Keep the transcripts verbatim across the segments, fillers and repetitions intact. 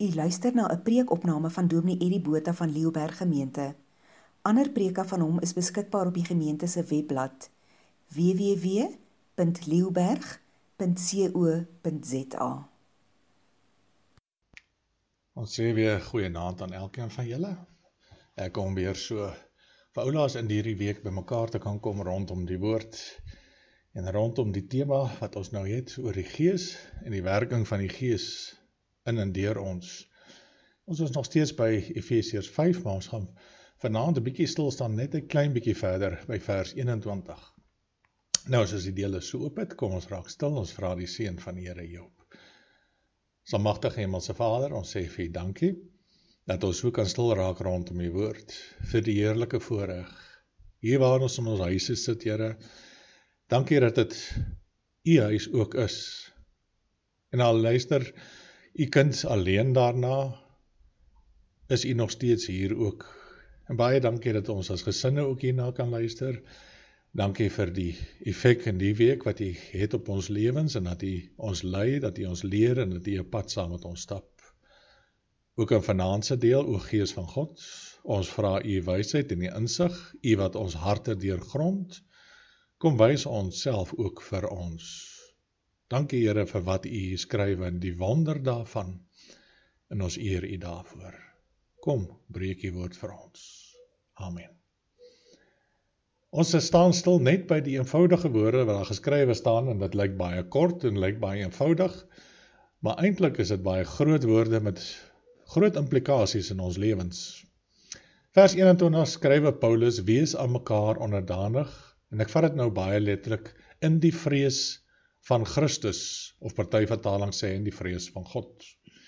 U luister na 'n preekopname van Dominee Eddie Botha van Leeuberg Gemeente. Ander preke van hom is beskikbaar op die gemeente se webblad w w w punt leeuberg punt co punt z a. Ons sê weer goeienaand aan elkeen van julle. Ek kom weer so vir oulaas in hierdie week bymekaar te kan kom rondom die woord en rondom die tema wat ons nou het oor die Gees en die werking van die Gees in en deur ons. Ons is nog steeds by Efesiërs vyf, maar ons gaan vanaand 'n bietjie stil staan, net 'n klein bietjie verder by vers eenentwintig. Nou, as die dele so oop het, kom ons raak stil, ons vra die seën van die Here Job. Almagtige Hemelse Vader, ons sê vir U dankie, dat ons so kan stil raak rondom U woord, vir die heerlike voorreg, hier waar ons in ons huise sit, Here, dankie dat dit U huis ook is, en al luister U kind alleen daarna, is U nog steeds hier ook, en baie dankie dat ons as gesinne ook hierna kan luister. Dankie vir die effek in die week wat U het op ons lewens, en dat U ons lei, dat U ons leer, en dat U 'n pad saam met ons stap. Ook in vanaand se deel, o Gees van God, ons vra U wysheid en die insig, U wat ons harte deurgrond, kom wys ons self ook vir ons. Dankie Here vir wat U skryf en die wonder daarvan, en ons eer U daarvoor. Kom, breek U woord vir ons. Amen. Ons staan stil net by die eenvoudige woorde wat daar geskrywe staan, en dit lyk baie kort en lyk baie eenvoudig, maar eintlik is dit baie groot woorde met groot implikasies in ons lewens. Vers eenentwintig skrywe Paulus, wees aan mekaar onderdanig, en ek vat dit nou baie letterlik, in die vrees van Christus, of party vertaling sê in die vrees van God.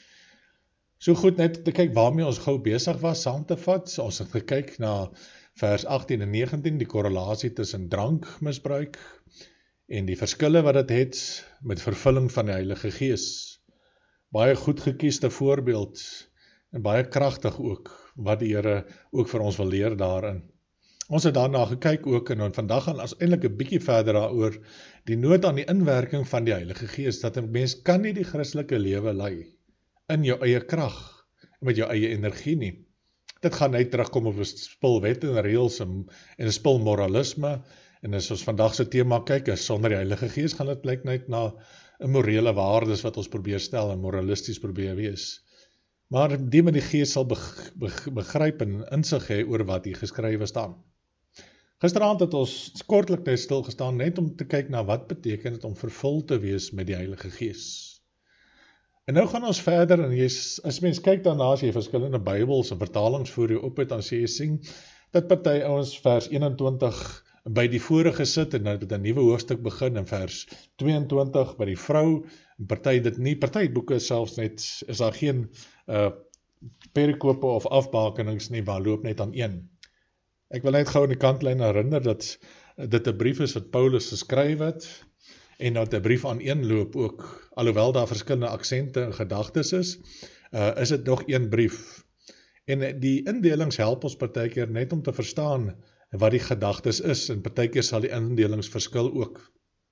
So goed net te kyk waarmee ons gou besig was, saam te vat, ons het gekyk na vers agttien en negentien, die korrelasie tussen drankmisbruik en die verskille wat dit het met vervulling van die Heilige Gees. Baie goed gekiesde voorbeeld en baie kragtig ook, wat die Here ook vir ons wil leer daarin. Ons het daarna gekyk ook, en vandag gaan ons eintlik 'n bietjie verder daaroor, die nood aan die inwerking van die Heilige Gees, dat 'n mens kan nie die Christelike lewe lei in jou eie krag, met jou eie energie nie. Dit gaan net terugkom op 'n spul wette en reëls en 'n spul moralisme, en as ons vandag se tema kyk, is sonder die Heilige Gees gaan dit blyk net na 'n morele waardes wat ons probeer stel en moralisties probeer wees. Maar die met die Gees sal begryp en insig hê oor wat hier geskrywe staan. Gisteraand het ons kortlik net stil gestaan net om te kyk na wat beteken dit om vervul te wees met die Heilige Gees. En nou gaan ons verder, en jy, as mens kyk daarna, as jy verskillende Bybels en vertalings voor jou op het, dan sê jy sien, dat party ouens vers eenentwintig by die vorige sit, en dat 'n nuwe hoofstuk begin in vers tweeëntwintig by die vrou, en party dit nie, party boeke selfs net, is daar geen uh, perikope of afbakenings nie, maar loop net aan een. Ek wil net gou in die kantlyn herinner, dat dit 'n brief is wat Paulus geskryf het, en dat 'n brief aan een loop ook, alhoewel daar verskillende aksente en gedagtes is, uh, is dit nog een brief. En die indelings help ons partykeer net om te verstaan wat die gedagtes is, en partykeer sal die indelings verskil ook.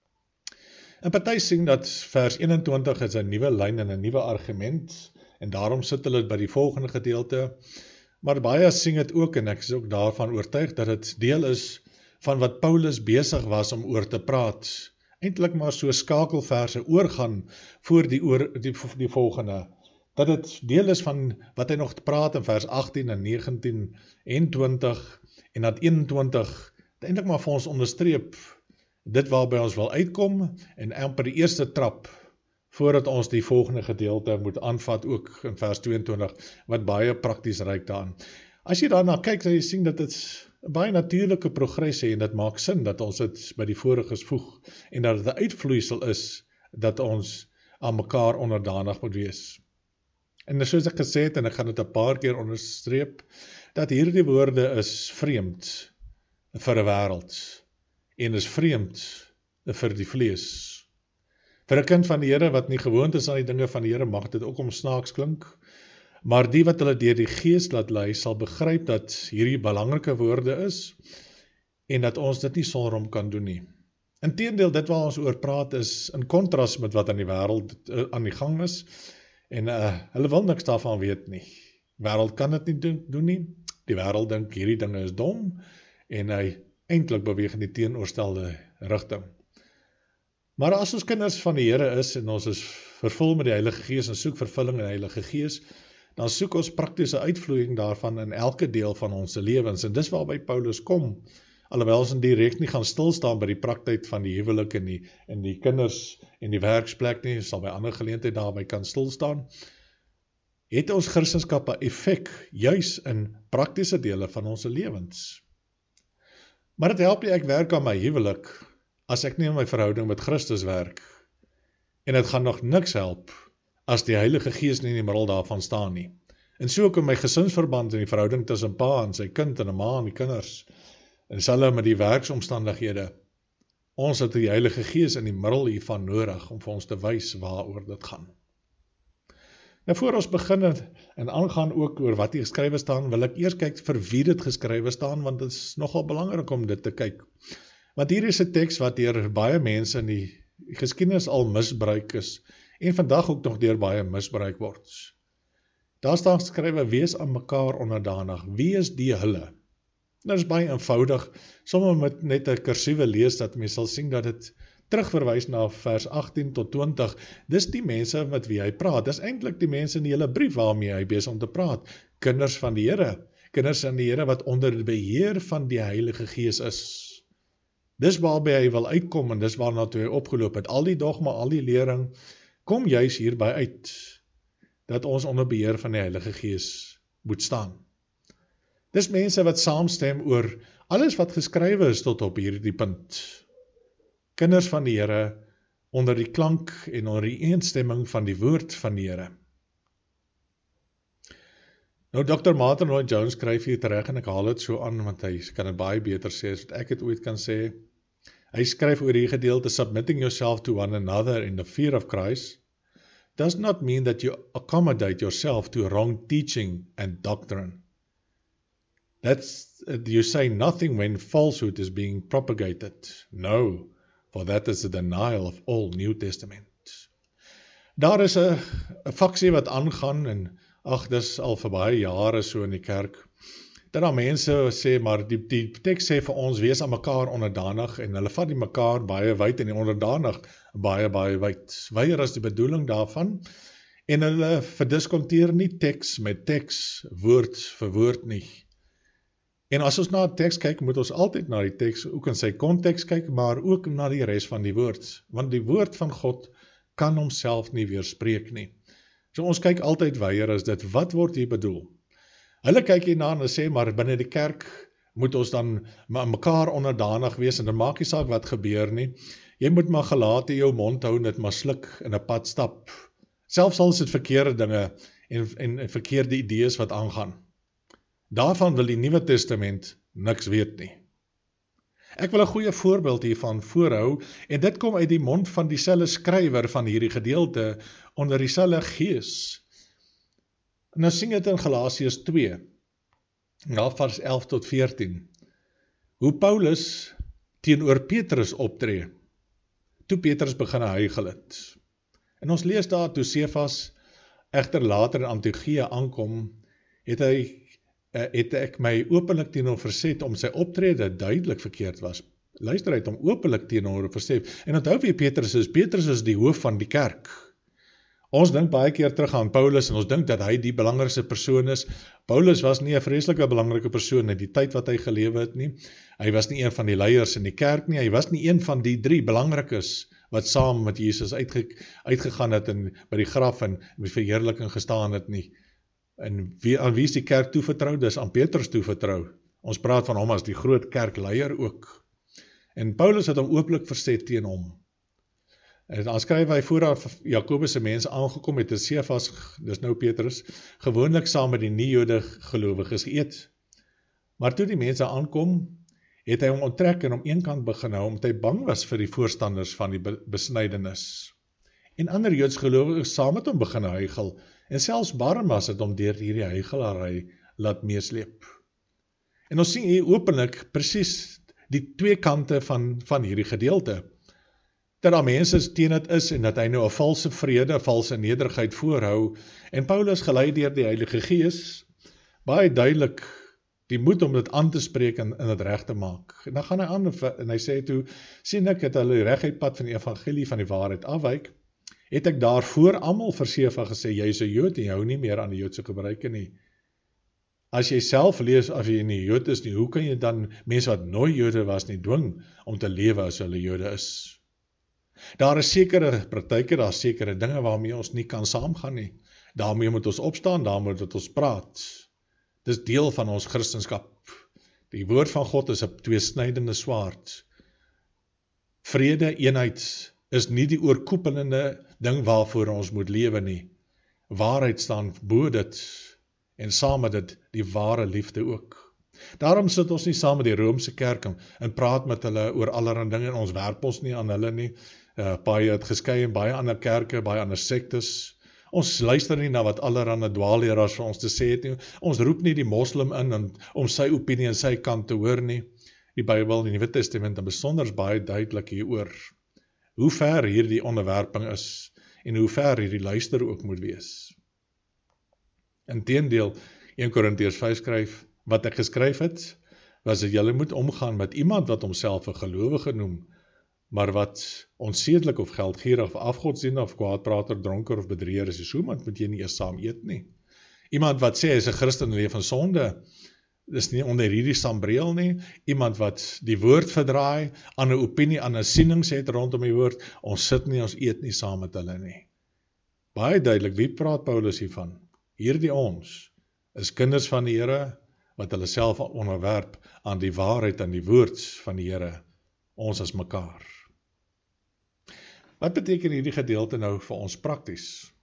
En party sien dat vers eenentwintig is 'n nuwe lyn en 'n nuwe argument, en daarom sit hulle by die volgende gedeelte, maar baie sien dit ook, en ek is ook daarvan oortuig, dat dit deel is van wat Paulus besig was om oor te praat, eintlik maar so skakelverse oorgaan voor die, oor, die, die volgende, dat dit deel is van wat hy nog praat in vers agttien en negentien en twintig, en dat eenentwintig, eintlik maar vir ons onderstreep, dit waarby ons wil uitkom, en amper die eerste trap, voordat ons die volgende gedeelte moet aanvat, ook in vers tweeëntwintig, wat baie prakties reik daaraan. As jy daarna kyk, sal jy sien dat dit baie natuurlike progressie, en dit maak sin dat ons dit by die voriges voeg, en dat dit 'n uitvloeisel is, dat ons aan mekaar onderdanig moet wees. En soos ek gesê het, en ek gaan dit 'n paar keer onderstreep, dat hierdie woorde is vreemd vir 'n wêreld, en is vreemd vir die vlees. Vir 'n kind van die Here wat nie gewoond is aan die dinge van die Here, mag dit ook om snaaks klink, maar die wat hulle deur die Gees laat lei, sal begryp dat hierdie belangrike woorde is, en dat ons dit nie sonder hom kan doen nie. Inteendeel, dit wat ons oor praat is in kontras met wat in die wêreld uh, aan die gang is, En uh, hulle wil niks daarvan weet nie. Die wêreld kan dit nie doen, doen nie. Die wêreld dink hierdie dinge is dom, en hy eintlik beweeg in die teenoorgestelde rigting. Maar as ons kinders van die Here is, en ons is vervul met die Heilige Gees, en soek vervulling in die Heilige Gees, dan soek ons praktiese uitvloeiing daarvan in elke deel van ons lewens, en dis waarby Paulus kom, alhoewel ons direk nie gaan stilstaan by die praktyk van die huwelik en die, en die kinders en die werksplek nie, sal by ander geleentheid daarby kan stilstaan, het ons Christendom 'n effek, juis in praktiese dele van ons lewens. Maar dit help nie ek werk aan my huwelik, as ek nie in my verhouding met Christus werk, en dit gaan nog niks help, as die Heilige Gees nie in die middel daarvan staan nie. En so ook in my gesinsverband en die verhouding tussen pa en sy kind en 'n ma en die kinders, en selfs met die werksomstandighede, ons het die Heilige Gees in die middel hiervan nodig, om vir ons te wys waaroor dit gaan. Nou voor ons begin en aangaan ook oor wat hier geskrywe staan, wil ek eers kyk vir wie dit geskrywe staan, want dit is nogal belangrik om dit te kyk. Want hier is 'n teks wat deur baie mense in die geskiedenis al misbruik is, en vandag ook nog deur baie misbruik word. Daar staan geskrywe, wees aan mekaar onderdanig. Wie is die hulle? Nou is baie eenvoudig, sommer met net 'n kursiewe lees, dat mens sal sien dat dit terugverwys na vers agttien tot twintig, dis die mense met wie hy praat, dis eintlik die mense in die hele brief waarmee hy besig om te praat, kinders van die Here, kinders van die Here wat onder die beheer van die Heilige Gees is. Dis waarby hy wil uitkom, en dis waarna toe hy opgeloop het, al die dogma, al die lering, kom juis hierby uit, dat ons onder beheer van die Heilige Gees moet staan. Dis mense wat saamstem oor alles wat geskrywe is tot op hierdie punt. Kinders van die Here, onder die klank en onder die eensstemming van die woord van die Here. Nou, dokter Martin Lloyd-Jones skryf hier tereg, en ek haal dit so aan, want hy kan het baie beter sê, as wat ek het ooit kan sê. Hy skryf oor die gedeelte, submitting yourself to one another in the fear of Christ, does not mean that you accommodate yourself to wrong teaching and doctrine. That's, you say nothing when falsehood is being propagated. No, for that is a denial of all New Testament. Daar is 'n faksie wat aangaan, en ag, dis al vir baie jare so in die kerk, dat daar mense sê, maar die, die teks sê vir ons, wees aan mekaar onderdanig, en hulle vat die mekaar baie wyd, en die onderdanig baie, baie wyd. Weier as die bedoeling daarvan, en hulle verdiskonteer nie teks met teks, woord vir woord nie. En as ons na die teks kyk, moet ons altyd na die teks ook in sy konteks kyk, maar ook na die res van die woord, want die woord van God kan homself nie weerspreek nie. So ons kyk altyd weier as dit, wat word hier bedoel? Hulle kyk hierna en sê, maar binne die kerk moet ons dan mekaar onderdanig wees, en dan maak nie saak wat gebeur nie. Jy moet maar gelaat in jou mond hou, en dit maar sluk in 'n pad stap. Selfs al is dit verkeerde dinge, en, en, en verkeerde idees wat aangaan. Daarvan wil die Nuwe Testament niks weet nie. Ek wil 'n goeie voorbeeld hiervan voorhou, en dit kom uit die mond van dieselfde skrywer van hierdie gedeelte, onder dieselfde Gees. En nou sien dit in Galasiërs twee, na vers elf tot veertien, hoe Paulus teenoor Petrus optree, toe Petrus begin huigel het. En ons lees daar, toe Sefas egter later in Antiochia aankom, het hy het ek my openlik teenoor verset om sy optrede duidelik verkeerd was. Luister, hy het hom openlik teenoor verset. En onthou wie Petrus is, Petrus is die hoof van die kerk. Ons dink baie keer terug aan Paulus, en ons dink dat hy die belangrikste persoon is. Paulus was nie 'n vreeslike belangrike persoon in die tyd wat hy gelewe het nie. Hy was nie een van die leiers in die kerk nie, hy was nie een van die drie belangrikes wat saam met Jesus uitge, uitgegaan het en by die graf en met verheerliking gestaan het nie. En wie, aan wie is die kerk toevertrou? Dis aan Petrus toevertrou. Ons praat van hom as die groot kerkleier ook. En Paulus het hom ooplik verset teen hom. En dan skryf hy vooraf Jakobus se mense aangekom het, is Sefas, dis nou Petrus, gewoonlik saam met die nie-Jode gelowiges geëet. Maar toe die mense aankom, het hy hom onttrek en om een kant begin hou, omdat hy bang was vir die voorstanders van die besnydenis. En ander Joods gelowiges saam met hom begin huigel, en selfs Barnabas het hom deur hierdie huigelary laat meesleep. En ons sien hier openlik presies die twee kante van, van hierdie gedeelte. dat daar mense teen dit is en dat hy nou 'n valse vrede, 'n valse nederigheid voorhou, en Paulus gelei deur die Heilige Gees, baie duidelik die moed om dit aan te spreek en, en dit reg te maak. En dan gaan hy aan en hy sê toe, sien ek het hulle die reguit pad van die evangelie van die waarheid afwyk, het ek daarvoor almal verseker gesê, jy is 'n Jood en jy hou nie meer aan die Joodse gebruike nie. As jy self lees, as jy nie Jood is nie, hoe kan jy dan mense wat nooit Jode was nie dwing om te lewe as hulle Jode is? Daar is sekere praktyke, daar is sekere dinge waarmee ons nie kan saamgaan nie. Daarmee moet ons opstaan, daarmee moet ons praat. Dis deel van ons Christendom. Die woord van God is 'n tweesnydende swaard. Vrede, eenheid is nie die oorkoepelende ding waarvoor ons moet lewe nie. Waarheid staan bo dit, en saam met dit die ware liefde ook. Daarom sit ons nie saam met die Romeinse kerk en, en praat met hulle oor allerlei dinge, en ons werp ons nie aan hulle nie. Uh, baie het geskei in baie ander kerke, baie ander sektes. Ons luister nie na wat allerlei dwaalleraars vir ons te sê het nie. Ons roep nie die moslim in en, om sy opinie en sy kant te hoor nie. Die Bybel, die Nuwe Testament, en besonder baie duidelik hieroor. Hoe ver hierdie onderwerping is, en hoe ver hierdie luister ook moet wees. Inteendeel, Eerste Korintiërs vyf skryf, wat ek geskryf het, was dat julle moet omgaan met iemand wat homself 'n gelowige noem, maar wat onsedelik of geldgierig of afgodsdiener of kwaadprater, dronker of bedrieger is, so iemand moet jy nie eers saam eet nie. Iemand wat sê hy is 'n Christen en leef in sonde, dis nie onder hierdie sambreel nie. Iemand wat die woord verdraai, aan 'n opinie, aan 'n sienings het rondom die woord, ons sit nie, ons eet nie saam met hulle nie. Baie duidelik, wie praat Paulus hiervan? Hierdie ons is kinders van die Here, wat hulle self onderwerp aan die waarheid en die woord van die Here, ons as mekaar. Wat beteken hierdie gedeelte nou vir ons prakties?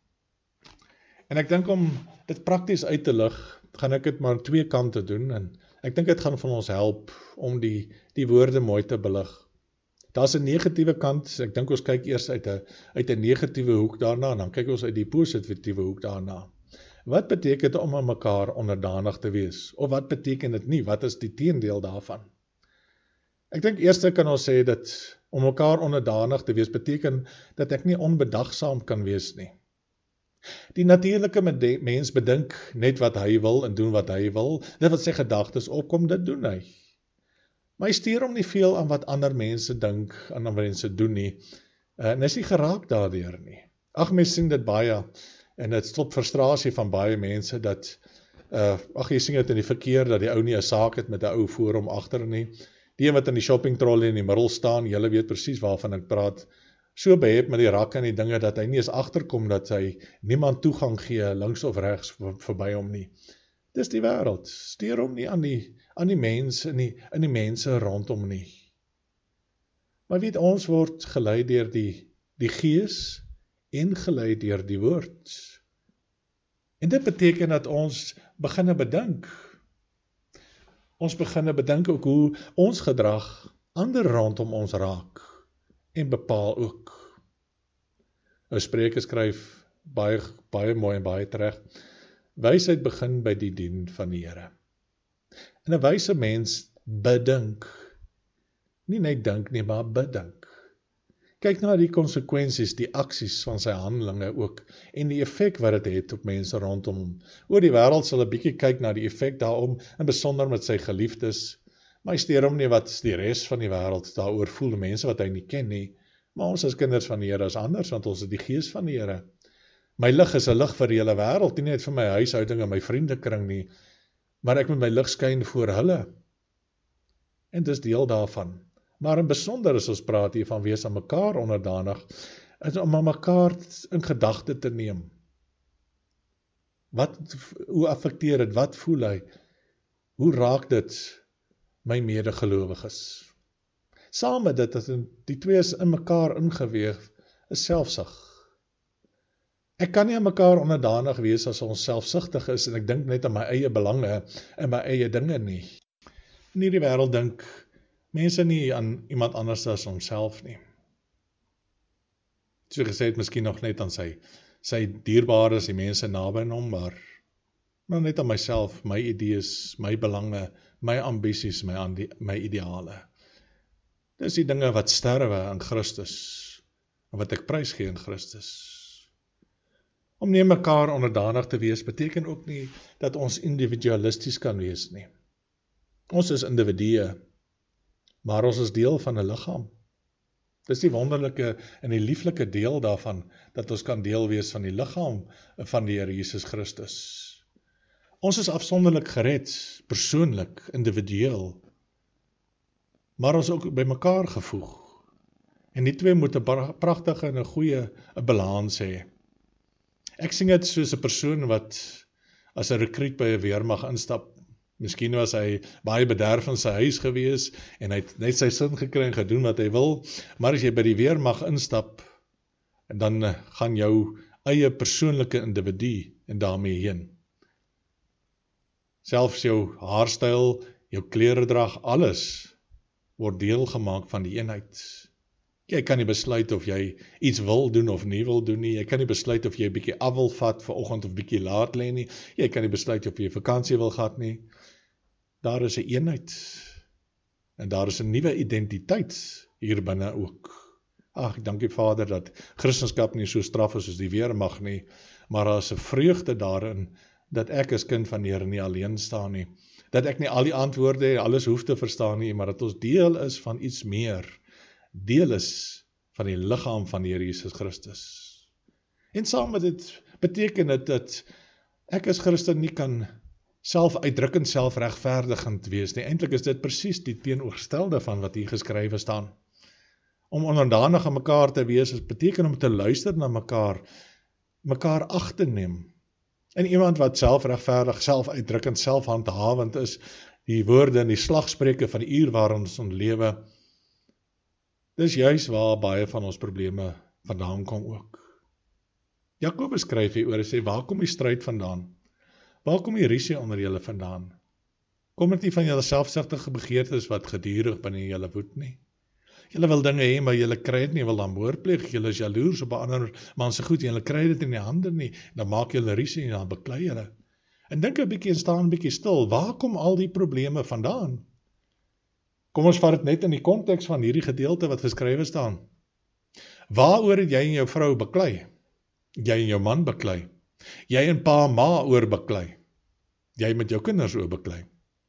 En ek dink om dit prakties uit te lig, gaan ek dit maar aan twee kante doen, en ek dink dit gaan van ons help om die, die woorde mooi te belig. Daar's 'n negatiewe kant, ek dink ons kyk eers uit 'n uit 'n negatiewe hoek daarna, en dan kyk ons uit die positiewe hoek daarna. Wat beteken dit om aan mekaar onderdanig te wees? Of wat beteken dit nie? Wat is die teendeel daarvan? Ek dink eers kan ons sê dat om mekaar onderdanig te wees beteken dat ek nie onbedagsaam kan wees nie. Die natuurlike mens bedink net wat hy wil en doen wat hy wil, dit wat sy gedagtes opkom, dit doen hy. Maar hy steur hom nie veel aan wat ander mense dink, en ander mense doen nie, en is nie geraak daardeur nie. Ag, mense sien dit baie, en dit stop frustrasie van baie mense, dat, uh, ag, jy sien dit in die verkeer, dat die ou nie 'n saak het met 'n ou voor hom agter nie, die wat in die shopping trolley in die middel staan, julle weet presies waarvan ek praat, so behep met die rak en die dinge, dat hy nie eens agterkom, dat hy niemand toegang gee, links of regs, verby hom nie. Dis die wêreld, steur hom nie aan die, aan die mense, in die, in die mense rondom nie. Maar weet, ons word gelei deur die, die Gees, en gelei deur die woord. En dit beteken dat ons beginne bedink. Ons beginne bedink ook hoe ons gedrag ander rondom ons raak, en bepaal ook. Ou Spreuke skryf baie, baie mooi en baie reg, wysheid begin by die dien van die Here. En 'n wyse mens bedink, nie net dink nie, maar bedink. Kyk na die konsekwensies, die aksies van sy handelinge ook, en die effek wat dit het op mense rondom hom. Oor die wêreld sal 'n bietjie kyk na die effek daarom, en besonder met sy geliefdes, maar hy steur hom nie wat die res van die wêreld daaroor voel, mense wat hy nie ken nie, maar ons as kinders van die Here is anders, want ons is die Gees van die Here. My lig is 'n lig vir die hele wêreld, nie net vir my huishouding en my vriendekring nie, maar ek moet my lig skyn voor hulle, en dis deel daarvan. Maar in besonder as ons praat hier van wees aan mekaar onderdanig, is om aan mekaar in gedagte te neem. Wat, hoe affekteer dit, wat voel hy? Hoe raak dit my medegelowiges? Saam met dit, dat die twee is in mekaar ingeweef, is selfsug. Ek kan nie aan mekaar onderdanig wees as ons selfsugtig is, en ek dink net aan my eie belange en my eie dinge nie. In hierdie wêreld dink mense nie aan iemand anders as homself nie. So gesê het, miskien nog net aan sy, sy dierbares, die mense naby aan hom, maar, maar net aan myself, my idees, my belange, my ambisies, my, my ideale. Dis die dinge wat sterwe in Christus, en wat ek prys gee in Christus. Om nie mekaar onderdanig te wees, beteken ook nie dat ons individualisties kan wees nie. Ons is individue, maar ons is deel van 'n liggaam. Dis die wonderlike en die lieflike deel daarvan, dat ons kan deel wees van die liggaam van die Here Jesus Christus. Ons is afsonderlik gered, persoonlik, individueel, maar ons is ook by mekaar gevoeg. En die twee moet 'n pragtige en 'n goeie 'n balans hê. Ek sien dit soos 'n persoon wat as 'n rekruut by 'n weermag instap. Miskien was hy baie bederf in sy huis gewees en hy het net sy sin gekry en gedoen wat hy wil, maar as jy by die weermag instap, dan gaan jou eie persoonlike individu en daarmee heen. Selfs jou haarstyl, jou kleredrag, alles word deel gemaak van die eenheid. Jy kan nie besluit of jy iets wil doen of nie wil doen nie. Jy kan nie besluit of jy 'n bietjie af wil vat vir oggend of bietjie laat lê nie. Jy kan nie besluit of jy vakansie wil gehad nie. Daar is 'n eenheid. En daar is 'n nuwe identiteit hier binne ook. Ag, ek dank die Vader dat Christendom nie so straf is soos die weermag nie, maar daar is 'n vreugde daarin dat ek as kind van die Here nie alleen staan nie. Dat ek nie al die antwoorde en alles hoef te verstaan nie, maar dat ons deel is van iets meer. Deel is van die liggaam van die Here Jesus Christus. En saam met dit beteken dit dat ek as Christen nie kan self-uitdrukkend, selfregverdigend wees nie. Eintlik is dit presies die teenoorgestelde van wat hier geskrywe staan. Om onderdanig aan mekaar te wees, beteken om te luister na mekaar, mekaar ag te neem. En iemand wat selfregverdig, self-uitdrukkend, selfhandhawend is, die woorde en die slagspreuke van die uur waarin ons lewe, dis juis waar baie van ons probleme vandaan kom ook. Jakobus skryf hier oor en sê, waar kom die stryd vandaan? Waar kom die rusie onder julle vandaan? Kom dit nie van julle selfsugtige begeertes wat gedurig binne julle woed nie? Julle wil dinge hê, maar julle kry dit nie, wil dan moord pleeg, julle is jaloers op 'n ander man se goed, julle kry dit in die hande nie, dan maak julle rusie en dan beklei julle. En dink 'n bietjie en staan 'n bietjie stil, waar kom al die probleme vandaan? Kom ons vat dit net in die konteks van hierdie gedeelte wat geskrywe staan. Waaroor het jy en jou vrou beklei? Jy en jou man beklei. Jy en pa en ma oor beklei. Jy met jou kinders oor beklei.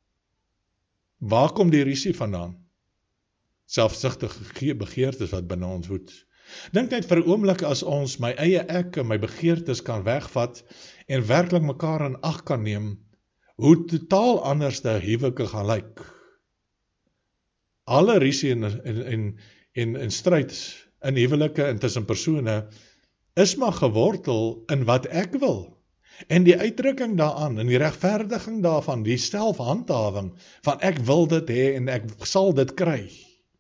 Waar kom die rusie vandaan? Selfsugtige begeertes wat binne ons woed. Dink net vir 'n oomblik as ons my eie ek en my begeertes kan wegvat en werklik mekaar in ag kan neem, hoe totaal anders die huwelike gaan lyk. Alle rusie en, en, en, en, en strijd in huwelike en tussen persone is maar gewortel in wat ek wil. En die uitdrukking daaraan, en die regverdiging daarvan, die selfhandhawing van ek wil dit hê en ek sal dit kry.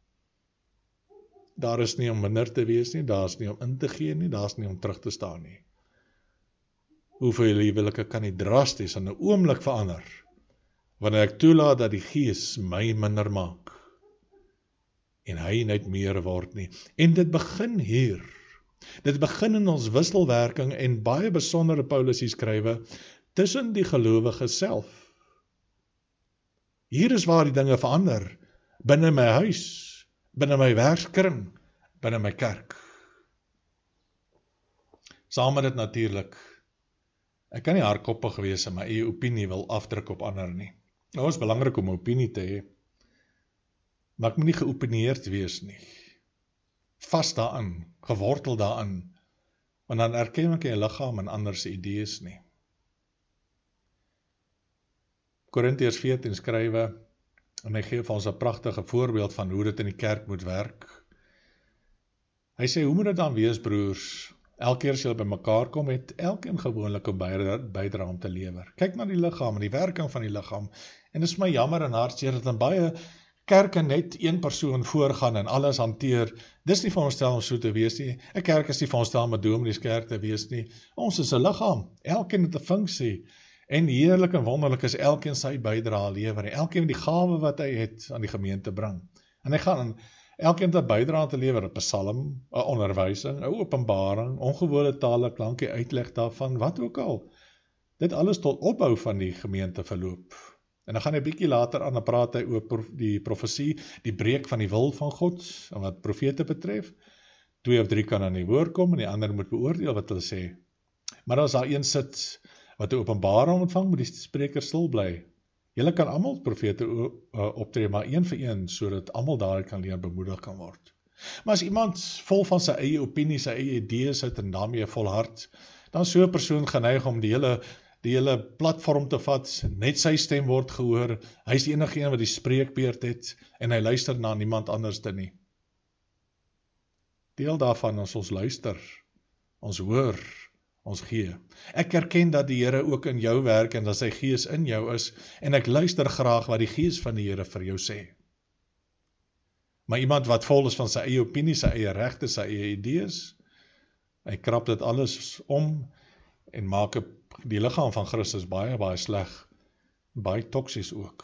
Daar is nie om minder te wees nie, daar is nie om in te gee nie, daar is nie om terug te staan nie. Hoeveel huwelike kan nie drasties in 'n oomblik verander, wanneer ek toelaat dat die Gees my minder maak, en hy net meer word nie. En dit begin hier. Dit begin in ons wisselwerking en baie besondere Paulus hier skrywe, tussen die gelowige self. Hier is waar die dinge verander, binne my huis, binne my werkskring, binne my kerk. Saam met dit natuurlik, ek kan nie hardkoppig wees en my eie opinie wil afdruk op ander nie. Nou is belangrik om 'n opinie te hê, maar ek moet nie geopinieerd wees nie. Vast daarin, gewortel daarin, want dan erken ek 'n liggaam en ander se idees nie. Korintiërs veertien skrywe, en hy gee vir ons 'n pragtige voorbeeld van hoe dit in die kerk moet werk. Hy sê, hoe moet dit dan wees, broers? Elke keer as julle by mekaar kom, het elkeen gewoonlik 'n bydrae om te lewer. Kyk na die liggaam en die werking van die liggaam. En dit is my jammer en hartseer dat in baie kerke net een persoon voorgaan en alles hanteer. Dis nie veronderstel om so te wees nie. 'n Kerk is nie veronderstel om 'n domineeskerk te wees nie. Ons is 'n liggaam. Elkeen het 'n funksie. En heerlik en wonderlik is elkeen sy bydrae lewer. En elkeen die gawe wat hy het aan die gemeente bring. En hy gaan elkeen 'n bydrae te lewer, 'n psalm, 'n onderwysing, 'n openbaring, ongewone tale, klanke, uitleg daarvan, wat ook al. Dit alles tot opbou van die gemeente verloop. En dan gaan hy bietjie later aan, dan praat hy oor die profesie, die breek van die wil van God, en wat profete betref, Twee of drie kan aan die woord kom, en die ander moet beoordeel wat hulle sê. Maar as daar een sit, wat 'n openbaring ontvang, moet die spreker stil bly. Julle kan almal profete optree, maar een vir een, sodat almal daar kan leer bemoedig kan word. Maar as iemand vol van sy eie opinie, sy eie idees uit en daarmee volhard, dan so 'n persoon geneig om die hele, die hele platform te vat, net sy stem word gehoor, hy is die enige een wat die spreekbeurt het, en hy luister na niemand anders te nie. Deel daarvan is ons luister, ons hoor, ons gee. Ek erken dat die Here ook in jou werk en dat sy gees in jou is, en ek luister graag wat die gees van die Here vir jou sê. Maar iemand wat vol is van sy eie opinie, sy eie regte, sy eie idees, hy krap dit alles om en maak die liggaam van Christus baie, baie sleg, baie toksies ook.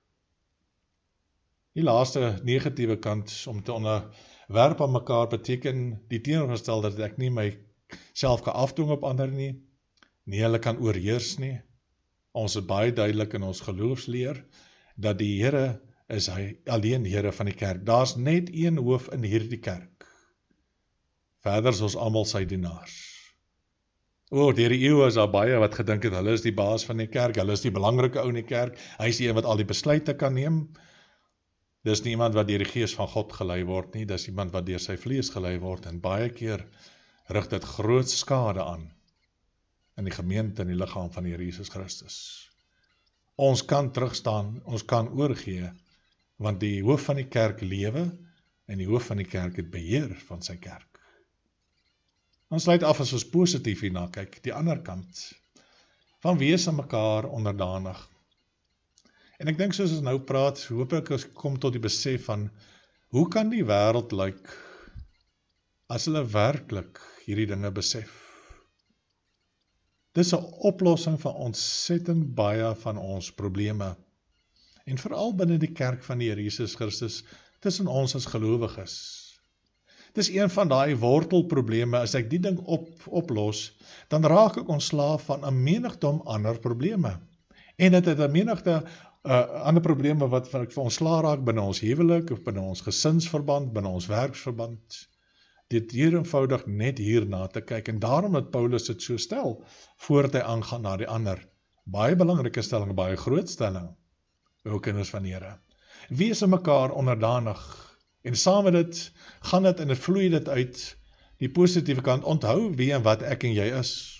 Die laaste negatiewe kant om te onderwerp aan mekaar beteken die teenoorgestelde dat ek nie my self kan afdwing op ander nie, nie hulle kan oorheers nie. Ons is baie duidelik in ons geloofsleer, dat die Here is hy alleen Here van die kerk. Daar's net een hoof in hierdie kerk. Verder is ons almal sy dienaars. O, deur die eeue is daar baie wat gedink het, hulle is die baas van die kerk, hulle is die belangrike ou in die kerk, hy is die een wat al die besluite kan neem. Dis nie iemand wat deur die gees van God gelei word nie, dis iemand wat deur sy vlees gelei word, en baie keer rig dit groot skade aan in die gemeente en die liggaam van die Here Jesus Christus. Ons kan terugstaan, ons kan oorgee, want die hoof van die kerk lewe, en die hoof van die kerk het beheer van sy kerk. Ons sluit af as ons positief hierna kyk, die ander kant, van wees aan mekaar onderdanig. En ek dink soos ons nou praat, hoop ek ons kom tot die besef van, hoe kan die wêreld lyk, as hulle werklik hierdie dinge besef? Dis 'n oplossing van ontsettend baie van ons probleme, en veral binne die kerk van die Here Jesus Christus, tussen ons as gelowiges. Dis een van daai wortelprobleme, as ek die ding op, oplos, dan raak ek ontslaaf van 'n menigdom ander probleme. En dit het 'n menigte uh, ander probleme wat ek vir ontslae raak binne ons huwelik, of binne ons gesinsverband, binne ons werksverband. Dit hier eenvoudig net hierna te kyk, en daarom dat Paulus dit so stel, voordat hy aangaan na die ander. Baie belangrike stelling, baie groot stelling, o kinders van die Here. Wees aan mekaar onderdanig, en saam met dit, gaan dit en dit vloei dit uit, die positiewe kant, onthou wie en wat ek en jy is.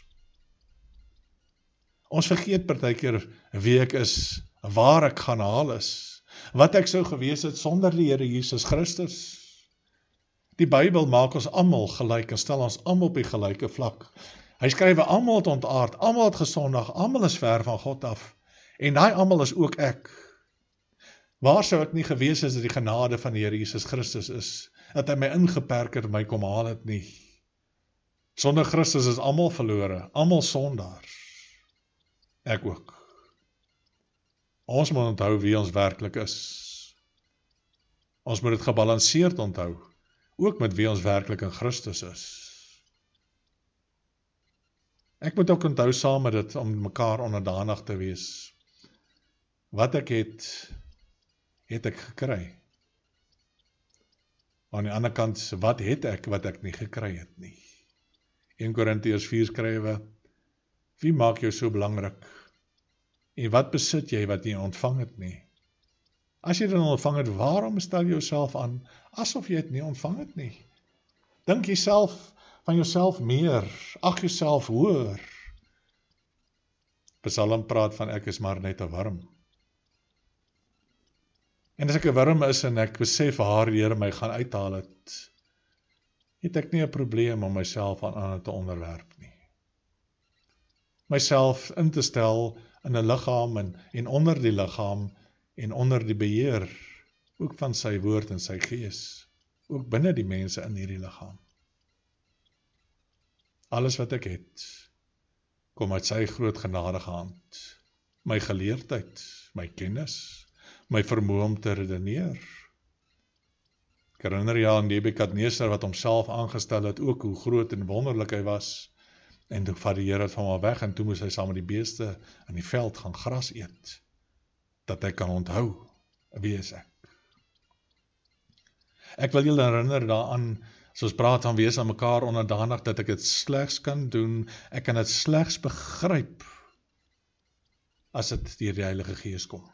Ons vergeet partykeer wie ek is, waar ek gaan haal is, wat ek sou gewees het sonder die Here Jesus Christus. Die Bybel maak ons almal gelyk en stel ons almal op die gelyke vlak. Hy skryf almal het ontaard, almal het gesondig, almal is ver van God af, en daai almal is ook ek. Waar sou ek nie gewees is dat die genade van die Here Jesus Christus is, dat hy my ingeperk het en my kom haal het nie. Sonder Christus is almal verlore, almal sondaars. Ek ook. Ons moet onthou wie ons werklik is. Ons moet dit gebalanseerd onthou, ook met wie ons werklik in Christus is. Ek moet ook onthou saam met dit, om mekaar onderdanig te wees. Wat ek het, het ek gekry. Aan die ander kant, wat het ek, wat ek nie gekry het nie. Eerste Korintiërs vier skrywe, wie maak jou so belangrik? En wat besit jy wat jy ontvang het nie? As jy dit ontvang het, waarom stel jy jouself aan, asof jy het nie ontvang het nie? Dink jouself van jouself meer, ag jouself hoër. Psalm praat van ek is maar net 'n worm. En as ek 'n worm is en ek besef waar die Here my gaan uithaal het, het ek nie 'n probleem om myself aan ander te onderwerp nie. Myself in te stel in 'n liggaam en, en onder die liggaam en onder die beheer, ook van sy woord en sy gees, ook binne die mense in hierdie liggaam. Alles wat ek het, kom uit sy groot genadige hand. My geleerdheid, my kennis, my vermoë om te redeneer. Ek herinner jy aan Nebukadneser wat homself aangestel het, ook hoe groot en wonderlik hy was, en toe vat die Here het van hom weg, en toe moes hy saam met die beeste in die veld gaan gras eet, dat hy kan onthou, wie is ek? Ek wil julle herinner daaraan, As ons praat van wees aan mekaar onderdanig, dat ek dit slegs kan doen, ek kan dit slegs begryp, as dit deur die Heilige Gees kom.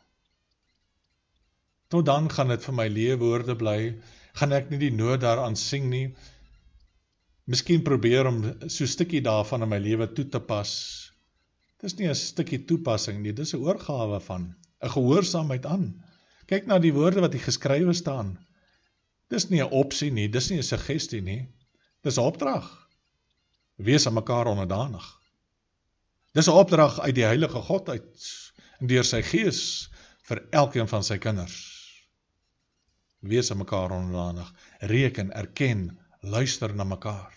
Tot dan gaan dit vir my leefwoorde bly, gaan ek nie die nood daaraan sing nie, miskien probeer om so 'n stukkie daarvan in my lewe toe te pas. Dis nie 'n stukkie toepassing nie, dis 'n oorgawe van, 'n gehoorsaamheid aan. Kyk na die woorde wat hier geskrywe staan. Dis nie 'n opsie nie, dis nie 'n suggestie nie, dis 'n opdrag. Wees aan mekaar onderdanig. Dis 'n opdrag uit die Heilige God uit, en deur sy Gees vir elkeen van sy kinders. Wees aan mekaar onderdanig, reken, erken, luister na mekaar.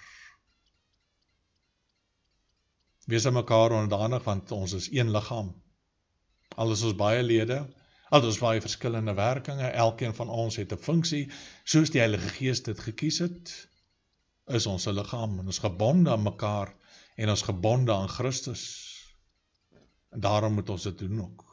Wees aan mekaar onderdanig, want ons is een liggaam. Al is ons baie lede, al is ons baie verskillende werkinge, elkeen van ons het 'n funksie, soos die Heilige Gees dit gekies het, is ons 'n liggaam, en ons gebonde aan mekaar, en ons gebonde aan Christus. En daarom moet ons dit doen ook.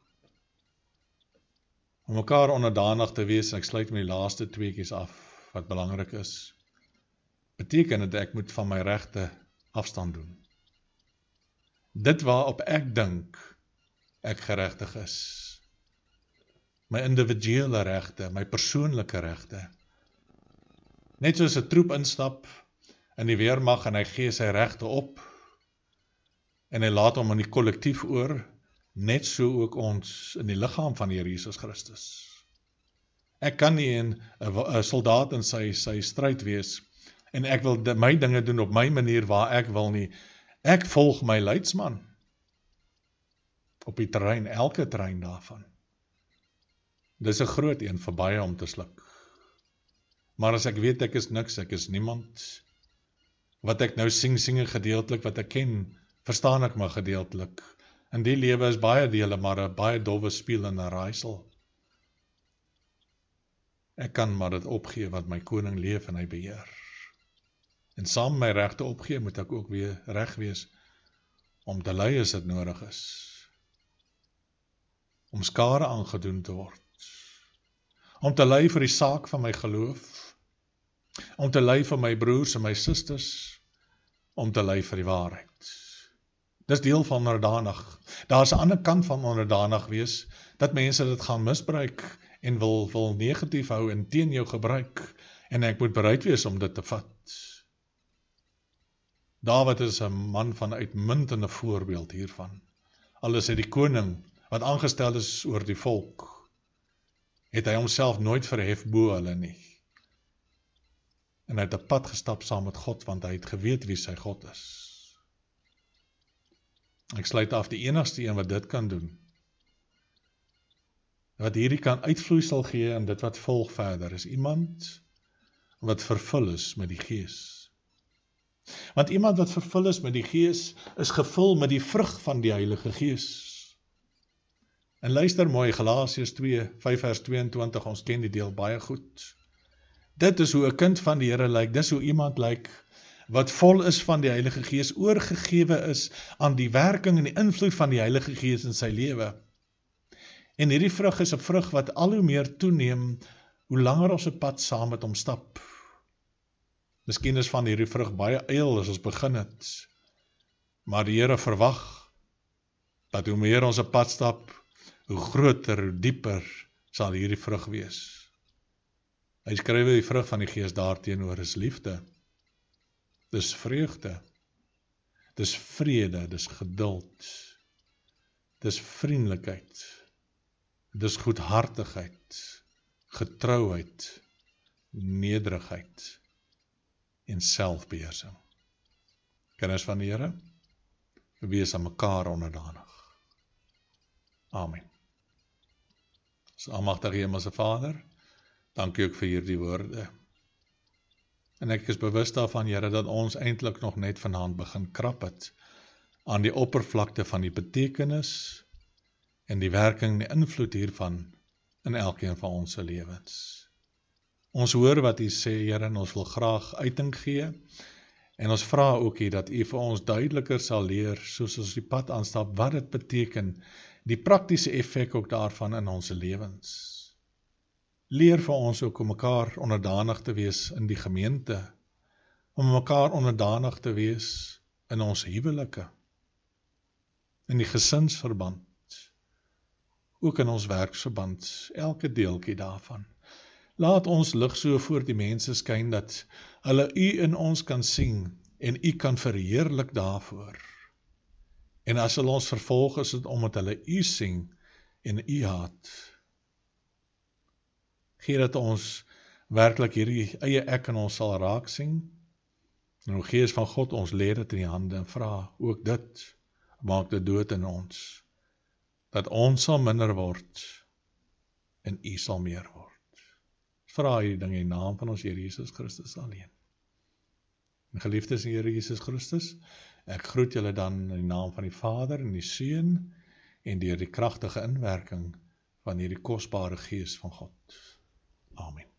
Om mekaar onderdanig te wees, en ek sluit met die laaste tweeetjies af, wat belangrik is, beteken dat ek moet van my regte afstand doen. Dit waarop ek dink, ek geregtig is. My individuele regte, my persoonlike regte. Net soos 'n troep instap in die weermag en hy gee sy regte op, en hy laat hom aan die kollektief oor, net so ook ons in die liggaam van die Here Jesus Christus. Ek kan nie 'n 'n soldaat in sy sy stryd wees, en ek wil de, my dinge doen op my manier waar ek wil nie. Ek volg my leidsman op die terrein, elke terrein daarvan. Dis 'n groot een vir baie om te sluk. Maar as ek weet ek is niks, ek is niemand, wat ek nou sing, sing gedeeltelik, wat ek ken, verstaan ek maar gedeeltelik. In die lewe is baie dele, maar 'n baie dowwe speel en 'n raaisel. Ek kan maar dit opgee, wat my koning leef en hy beheer. En saam my regte opgee, moet ek ook weer reg wees, om te lei as dit nodig is. Om skade aangedoen te word. Om te lei vir die saak van my geloof. Om te lei vir my broers en my susters. Om te lei vir die waarheid. Dis deel van onderdanig. Daar is 'n ander kant van onderdanig wees, dat mense dit gaan misbruik, en wil, wil negatief hou, en teen jou gebruik, en ek moet bereid wees om dit te vat. Dawid is 'n man van uitmuntende voorbeeld hiervan. Al is hy die koning, wat aangestel is oor die volk, het hy homself nooit verhef bo hulle nie. En hy het 'n pad gestap saam met God, want hy het geweet wie sy God is. Ek sluit af, die enigste een wat dit kan doen, wat hierdie kan uitvloeisel gee, en dit wat volg verder, is iemand wat vervul is met die Gees. Want iemand wat vervul is met die Gees, is gevul met die vrug van die Heilige Gees. En luister mooi, Galasiërs twee, vyf vers tweeëntwintig, ons ken die deel baie goed. Dit is hoe 'n kind van die Here lyk, dis hoe iemand lyk, wat vol is van die Heilige Gees, oorgegewe is aan die werking en die invloed van die Heilige Gees in sy lewe. En hierdie vrug is 'n vrug wat al hoe meer toeneem, hoe langer ons 'n pad saam met hom stap. Miskien is van hierdie vrug baie eil as ons begin het, maar die Here verwag, dat hoe meer ons 'n pad stap, hoe groter, hoe dieper sal hierdie vrug wees. Hy skryf die vrug van die Gees daarteenoor is liefde, dis vreugde, dis vrede, dis geduld, dis vriendelikheid, dis goedhartigheid, getrouheid, nederigheid en selfbeheersing. Kinders van die Here, wees aan mekaar onderdanig. Amen. So almagtige Hemelse Vader, dankie ook vir hierdie woorde. En ek is bewus daarvan, Here, dat ons eintlik nog net vanaand begin krap het aan die oppervlakte van die betekenis en die werking en die invloed hiervan in elkeen van ons se lewens. Ons hoor wat U sê, Here, en ons wil graag uiting gee, en ons vra ook hier dat U vir ons duideliker sal leer, soos ons die pad aanstap, wat dit beteken, die praktiese effek ook daarvan in ons lewens. Leer vir ons ook om mekaar onderdanig te wees in die gemeente, om mekaar onderdanig te wees in ons huwelike, in die gesinsverband, ook in ons werksverband, elke deeltjie daarvan. Laat ons lig so voor die mense skyn, dat hulle U in ons kan sien, en U kan verheerlik daarvoor. En as hulle ons vervolg, is dit omdat hulle U sien, en U haat. Gee dat ons werklik hierdie eie ek in ons sal raak sien, en o Gees van God, ons lê dit in die hande, en vra ook dit, maak dit dood in ons, dat ons sal minder word, en U sal meer word. Vra hierdie ding in die naam van ons Here Jesus Christus alleen. En geliefdes in Here Jesus Christus, ek groet julle dan in die naam van die Vader en die Seun, en deur die kragtige inwerking van hierdie kosbare Gees van God. Amen.